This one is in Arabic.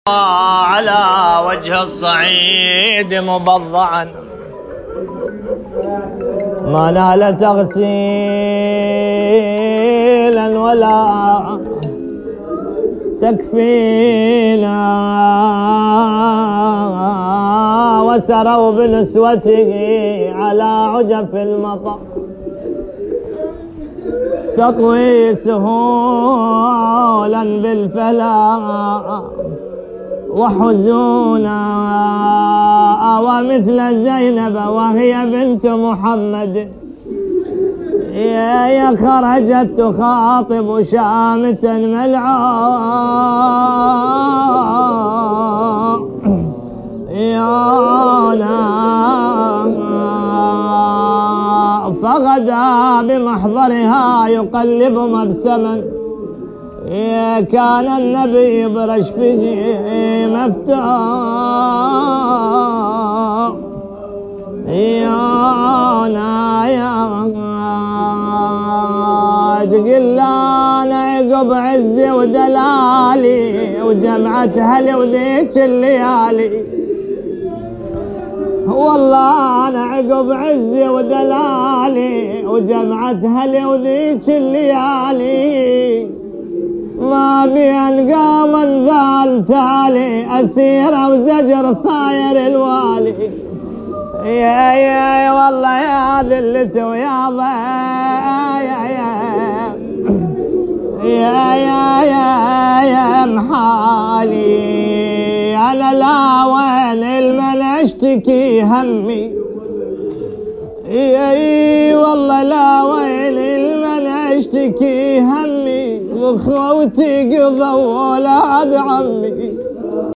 على وجه الصعيد مبضعا ما نال تغسيلا ولا تكفينا وسروا بنسوته على عجف المطر تطوي سهولا بالفلا وحزونا ومثل زينب وهي بنت محمد يا خرجت تخاطب شامتا ملعون فغدا بمحضرها يقلب مبسما كان النبي برشفه مفتوح تقول انا عقب عزي ودلالي وجمعت هلي وذيك الليالي والله انا عقب عزي ودلالي وجمعت هلي وذيك الليالي ما بين قام ذال تالي أسيرة وزجر صاير الوالي يا والله يا ذلته ويا يا محالي أنا لا وين المن أشتكي همي والله لا وين المن أشتكي همي وخوتي قضوا ولاد عمي